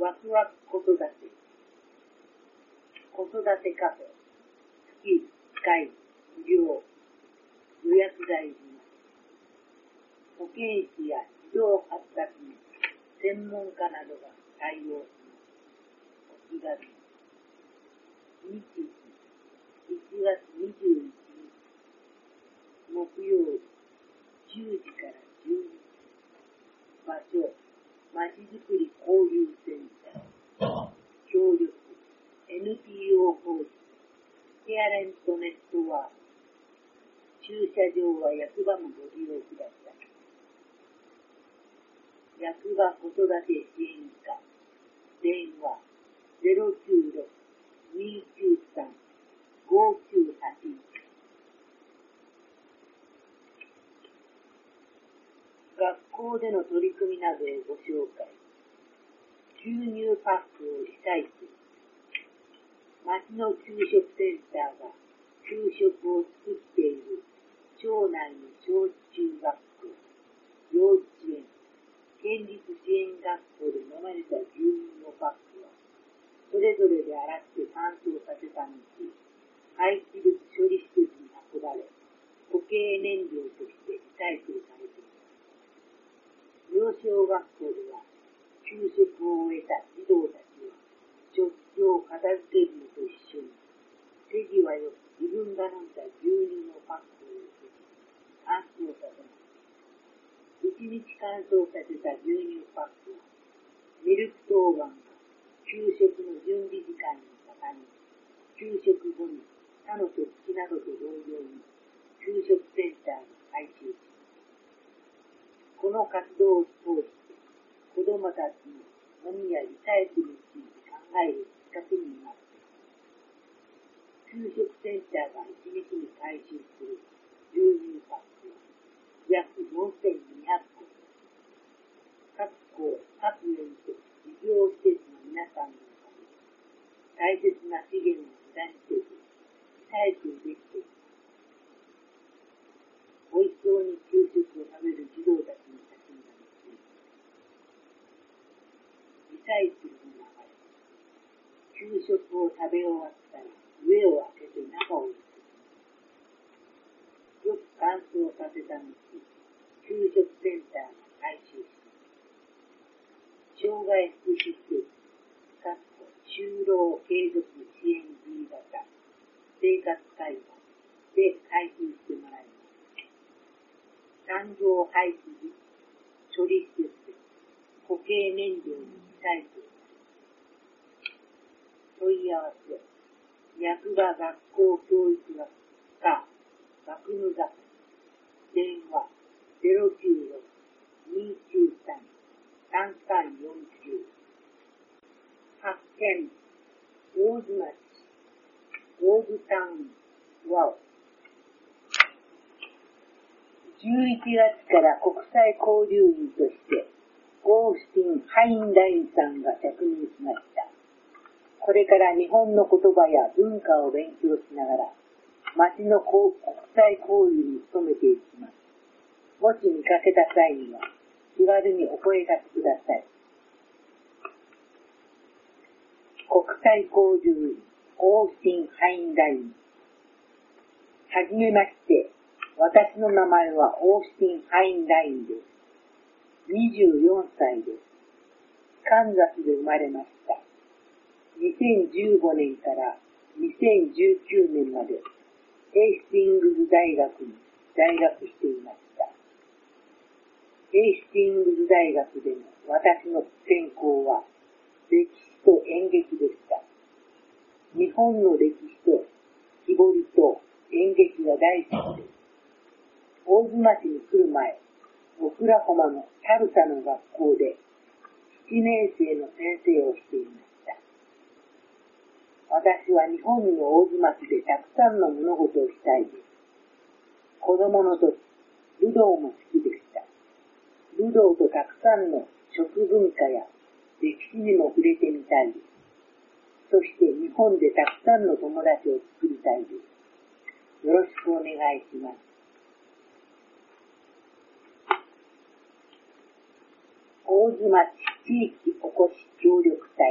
ワクワク子育て、子育てカフェ、月1回無料、予約がいります。保健師や児童発達の専門家などが対応します。お気軽に。日時、1月21日、木曜日、10時から12時。場所、まちづくり交流センター。協力、NPO 法人、ケアレントネットワーク。駐車場は役場もご利用ください。役場子育て支援課、電話 096-293-5981。学校での取り組みなどをご紹介。牛乳パックをリサイクル。町の給食センターが給食を作っている町内の小中学校、幼稚園、県立支援学校で飲まれた牛乳のパックは、それぞれで洗って乾燥させた後、廃棄物処理施設に運ばれ、固形燃料としてリサイクルされています。幼小学校では、給食を終えた児童たちは、食器を片付けるのと一緒に、手際よく自分が飲んだ牛乳のパックを受けて、乾燥させます。1日乾燥させた牛乳パックは、ミルク当番が給食の準備時間に盛んに、給食後に他の食器などと同様に、給食センターが回収します。この活動を通して、子どもたちの飲みやリサイクルについて考えるきっかけになっています。給食センターが1日に回収する牛乳パックは約4200個。各校、各園と事業施設の皆さんのおかげで大切な資源を無駄にせずリサイクルできています。おいしそうに給食を食べる児童たちの写真が載っています。リサイクルの流れ。給食を食べ終わったら上を開けて中をゆすり、よく乾燥させた後、給食センターが回収します。障害福祉施設、就労継続支援 B 型、生活会話で回収してもらいます。産業廃棄物処理施設で固形燃料にリサイクル。問い合わせ、役場学校教育学課、学務係、電話 096-293-3349。発見、大津町、大津タウン、ワオ。11月から国際交流員として、オースティン・ハインラインさんが着任しました。これから日本の言葉や文化を勉強しながら、町の国際交流に努めていきます。もし見かけた際には、気軽にお声掛けください。国際交流員、オースティン・ハインライン。はじめまして、私の名前はオースティン・ハインラインです。24歳です。カンザスで生まれました。2015年から2019年までヘイスティングズ大学に在学していました。ヘイスティングズ大学での私の専攻は歴史と演劇でした。日本の歴史と木彫りと演劇が大好きです。大津町に来る前、オクラホマのタルサの学校で7年生の先生をしていました。私は日本の大津町でたくさんの物事をしたいです。子供の時、武道も好きでした。武道とたくさんの食文化や歴史にも触れてみたいです。そして日本でたくさんの友達を作りたいです。よろしくお願いします。大津町地域おこし協力隊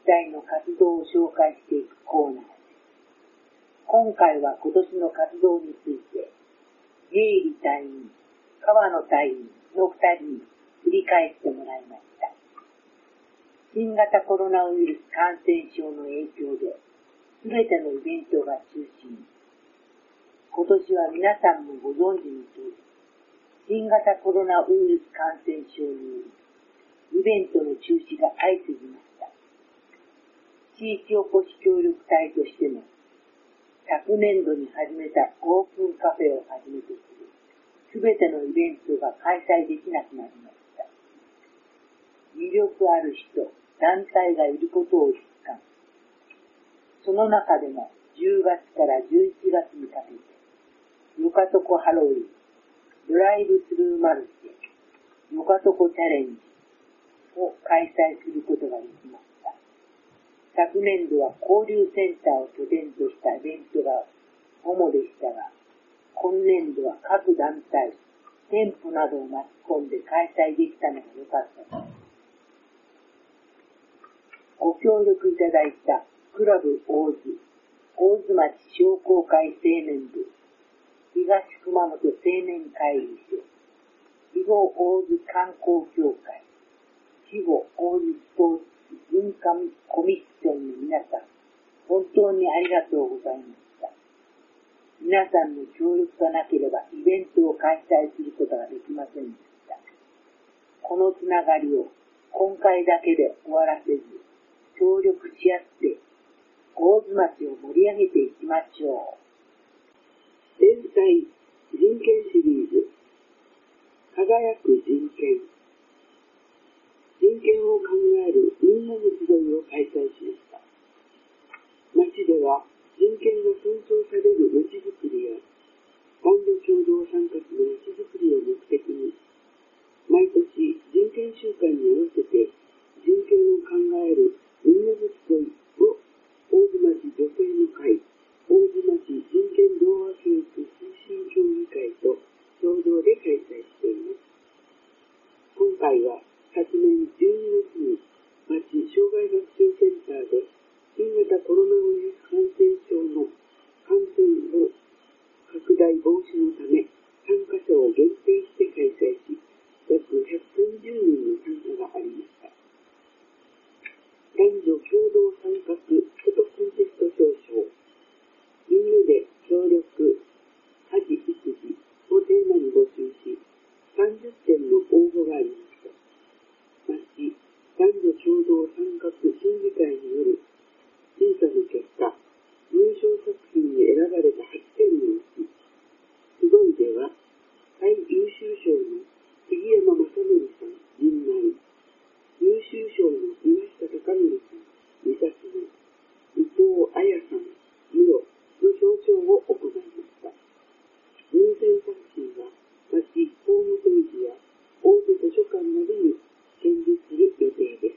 隊の活動を紹介していくコーナーです。今回は今年の活動について、ゲイリ隊員、川野隊員の2人に振り返ってもらいました。新型コロナウイルス感染症の影響で、すべてのイベントが中止に。今年は皆さんもご存知の通り、新型コロナウイルス感染症により、イベントの中止が相次ぎました。地域おこし協力隊としても、昨年度に始めたオープンカフェをはじめとする、すべてのイベントが開催できなくなりました。魅力ある人、団体がいることを実感。その中でも10月から11月にかけて、よかとこハロウィン、ドライブスルーマルシェ、よかとこチャレンジを開催することができました。昨年度は交流センターを拠点としたイベントが主でしたが、今年度は各団体、店舗などを巻き込んで開催できたのが良かったです。ご協力いただいたクラブ大津町商工会青年部、東熊本青年会議所、肥後大津観光協会、肥後大津スポーツ文化コミッションの皆さん、本当にありがとうございました。皆さんの協力がなければイベントを開催することができませんでした。このつながりを今回だけで終わらせず、協力し合って大津町を盛り上げていきましょう。天才人権シリーズ、輝く人権。人権を考えるみんなの集いを開催しました。町では人権が尊重される町づくりや男女共同参画の町づくりを目的に、毎年人権週間に合わせて人権を考えるみんなの集いを大津町女性の会、大津町人権童話教育推進協議会と共同で開催しています。今回は昨年12月に町障害学習センターで新型コロナウイルス感染症の感染を拡大防止のため参加者を限定して開催し、約130人の参加がありました。男女共同参画フォトコンテスト表彰、みんなで協力、家事育児をテーマに募集し、30点の応募がありました。町男女共同参画審議会による審査の結果、入賞作品に選ばれた8点のうち、すごいでは最優秀賞の杉山正則さん、陣内、優秀賞の岩下貴則さん、三崎の伊藤彩さん、室の表彰を行いました。入選作品は町ホームページや大手図書館などに展示する予定です。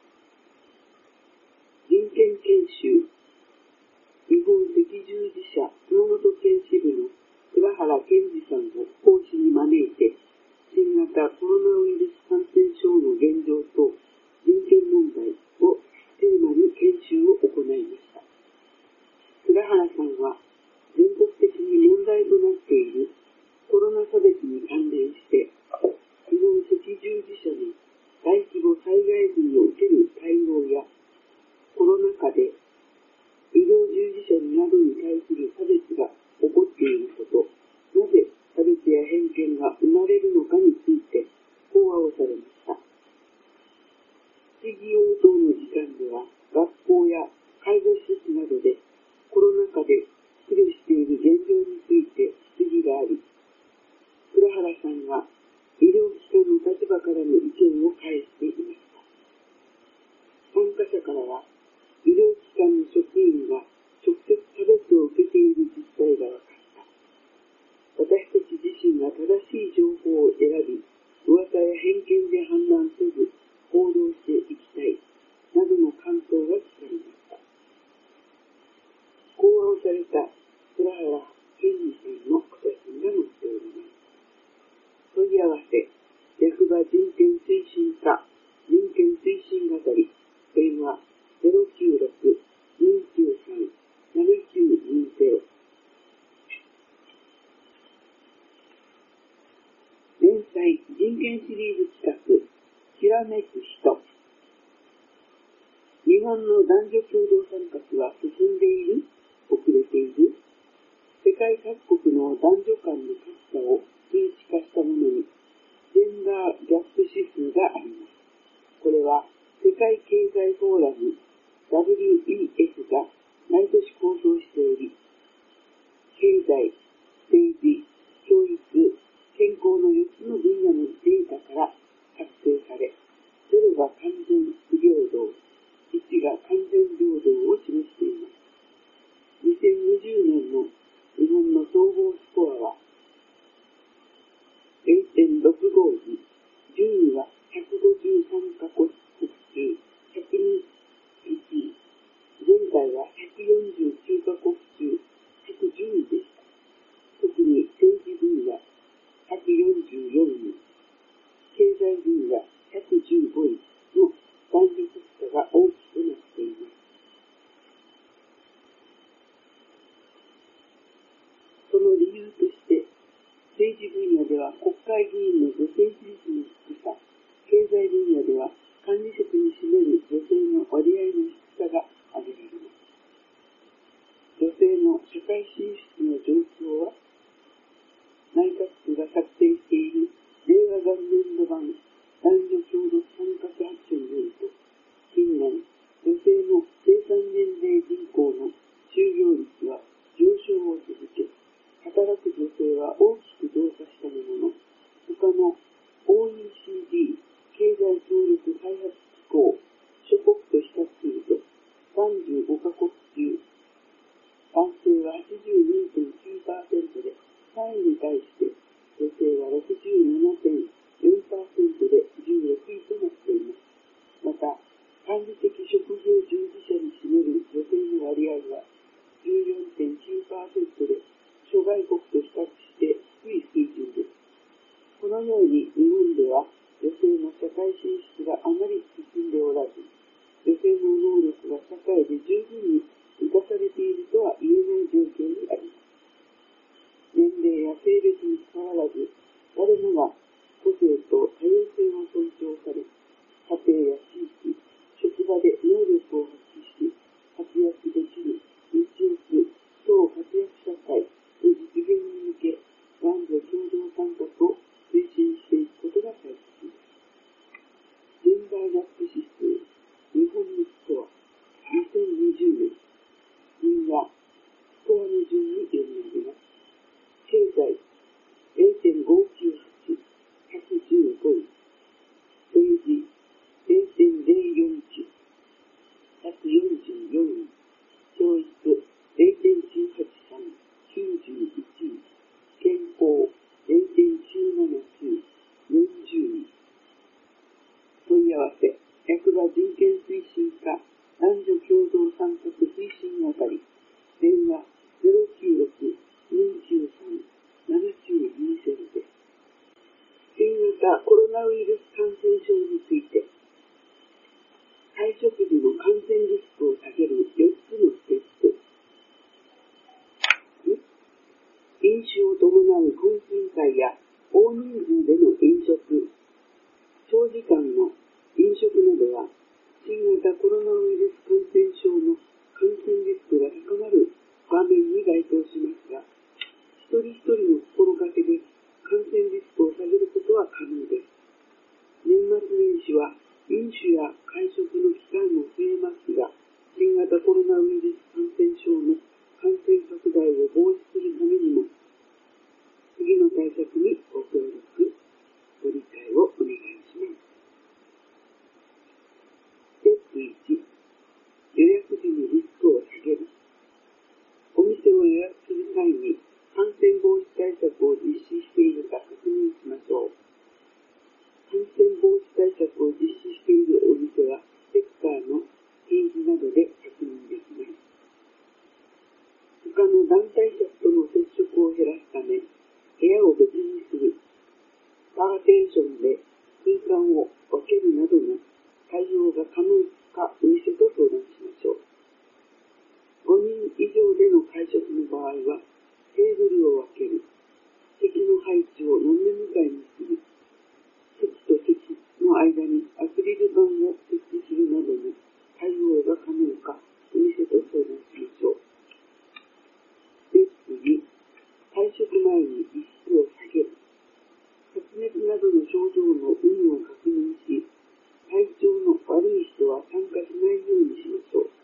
人権研修、日本赤十字社熊本県支部の倉原健二さんを講師に招いて、新型コロナウイルス感染症の現状と人権問題をテーマに研修を行いました。倉原さんは全国的に問題となっているコロナ差別に関連して、日本赤十字社の大規模災害時における対応や、コロナ禍で医療従事者などに対する差別が起こっていること、なぜ差別や偏見が生まれるのかについて講話をされました。質疑応答の時間では、学校や介護施設などでコロナ禍で苦慮している現状について質疑があり、倉原さんが医療機関の立場からの意見を返していました。参加者からは、医療機関の職員が直接差別を受けている実態が分かった。私たち自身が正しい情報を選び、噂や偏見で判断せず行動していきたい、などの感想が聞かれました。講話をされた倉原健二さんのお写真が載っております。問い合わせ、役場人権推進課図企画、きらめく人。日本の男女共同参画は進んでいる？遅れている？世界各国の男女間の格差を数値化したものに、ジェンダーギャップ指数があります。これは世界経済フォーラム WEF が毎年公表しており、経済、政治、教育、健康の4つの分野のデータから作成され、0が完全不平等、1が完全平等を示しています。2020年の日本の総合スコアは 0.65 時、順位は153カ国中102位、前回は149カ国中110位でした。特に政治分野144位、経済分野115位の男女格差が大きくなっています。その理由として、政治分野では国会議員の女性比率の低さ、経済分野では管理職に占める女性の割合の低さが挙げられます。女性の社会進出の状況は、内閣府が策定している令和元年度版男女共同参画白書によると、近年、女性の生産年齢人口の就業率は上昇を続け、働く女性は大きく増加したものの、他の OECD 経済協力開発機構諸国と比較すると、35カ国中、男性は 82.9% で、3位に対して女性は 67.4% で16位となっています。また、管理的職業従事者に占める女性の割合は 14.9% で諸外国と比較して低い水準です。このように日本では女性の社会進出があまり進んでおらず、女性の能力が社会で十分に生かされているとは言えない状況にあります。年齢や性別にかかわらず、誰もが個性と多様性を尊重され、家庭や地域、職場で能力を発揮し、活躍できる、道をする、超活躍社会の実現に向け、男女共同参画を推進していくことが大切です。ジェンダーギャップ指数、日本のスコア、2020年、順はスコアの順に読み上げます。経済 0.598、115位。政治 0.049、144位。教育 0.983、91位。健康 0.979、40位。問い合わせ、役場人権推進課男女共同参画推進係、電話096-293-7920です。新型コロナウイルス感染症について、会食時の感染リスクを下げる4つのステップ。飲酒を伴う懇親会や大人数での飲食、長時間の飲食などは、新型コロナウイルス感染症の感染リスクが高まる場面に該当しますが、一人一人の心がけで感染リスクを下げることは可能です。年末年始は飲酒や会食の機会も増えますが、新型コロナウイルス感染症の感染拡大を防止するためにも、次の対策にご協力、ご理解をお願いします。ステップ1、予約時にリスクを下げる。お店を予約する際に感染防止対策を実施しているか確認しましょう。感染防止対策を実施しているお店は、ステッカーの掲示などで確認できます。他の団体客との接触を減らすため、部屋を別にする、パーテーションで空間を分けるなどの対応が可能かお店と相談しましょう。5人以上での会食の場合は、テーブルを分ける、席の配置を斜め向かいにする、席と席間にアクリル板を設置するなどの対応が可能か、お店と相談しましょう。ステップ2、退職前にリスクを下げる。発熱などの症状の有無を確認し、体調の悪い人は参加しないようにしましょう。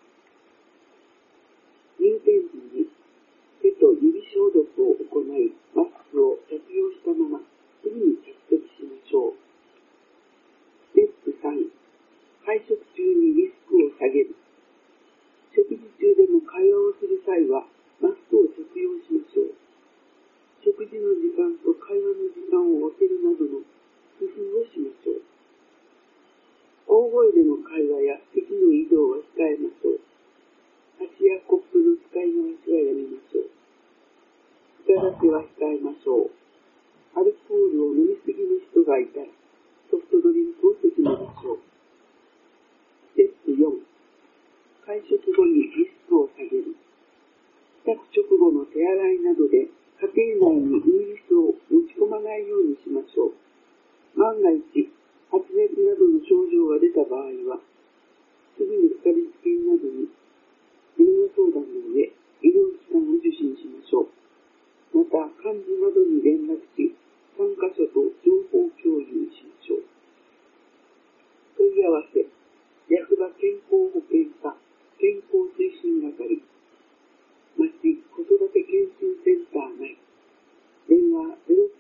入店時に手と指消毒を行い、マスクを着用したまま、すぐに着席しましょう。ステップ3、会食中にリスクを下げる。食事中でも会話をする際は、マスクを着用しましょう。食事の時間と会話の時間を分けるなどの工夫をしましょう。大声での会話や席の移動は控えましょう。箸やコップの使い回しはやめましょう。歌出しは控えましょう。アルコールを飲みすぎる人がいたら、ソフトドリンクを勧めましょう。ステップ4、会食後にリスクを下げる。帰宅直後の手洗いなどで家庭内にウイルスを持ち込まないようにしましょう。万が一、発熱などの症状が出た場合は、すぐにかかりつけ医などに電話相談の上、医療機関を受診しましょう。また、幹部などに連絡し、参加者と情報共有しましょう。問い合わせ、役場健康保険課健康推進係、町子育て健診センター内、電話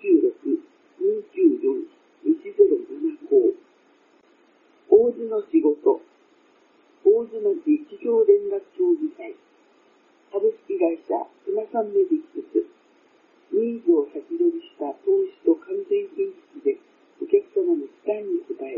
096-294-1075、大津の仕事、大津町企業連絡協議会、株式会社スマサンメディックス、ニーズを先取りした投資と完全品質でお客様の期待に応える。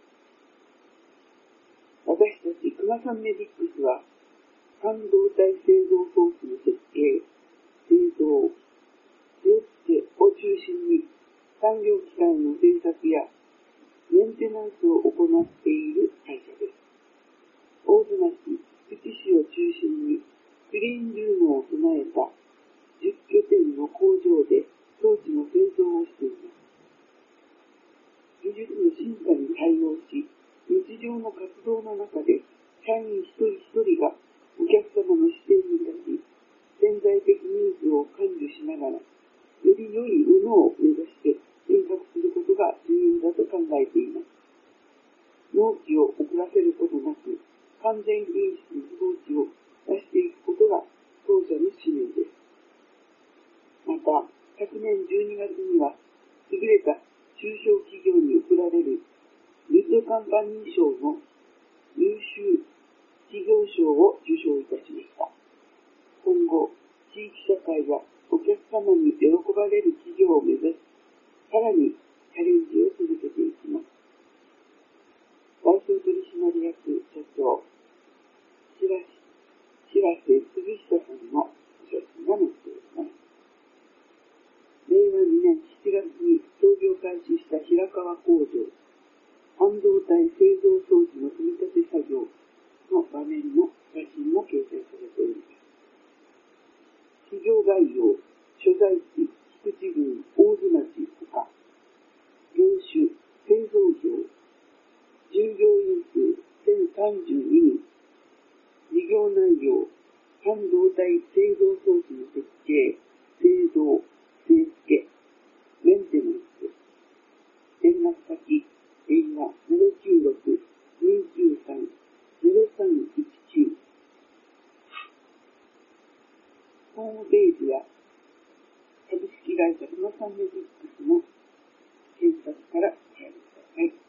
私たちクマサンメディックスは、半導体製造装置の設計、製造、設置を中心に産業機械の製作やメンテナンスを行っている会社です。大津町、福知市を中心にクリーンルームを備えた10拠点の工場で装置の製造をしています。技術の進化に対応し、日常の活動の中で社員一人一人がお客様の視点に立ち、潜在的ニーズを感受しながら、より良いものを目指して変革することが重要だと考えています。納期を遅らせることなく、完全品質の装置を出していくことが当社の使命です。また、昨年12月には、優れた中小企業に贈られるグッドカンパニー賞の優秀企業賞を受賞いたしました。今後、地域社会やお客様に喜ばれる企業を目指し、さらにチャレンジを続けていきます。代表取締役社長、白瀬嗣久さんの写真が載っております。令和2年7月に創業開始した平川工場、半導体製造装置の組み立て作業の場面の写真も掲載されております。企業概要、所在地、菊池郡、大津町他、業種、製造業、従業員数1032人、事業内容、半導体製造装置の設計、製造、製付け、メンテナンス、連絡先、電話 096-293-0319、ホームページや株式会社クマサンメディックスの検索からお入りください。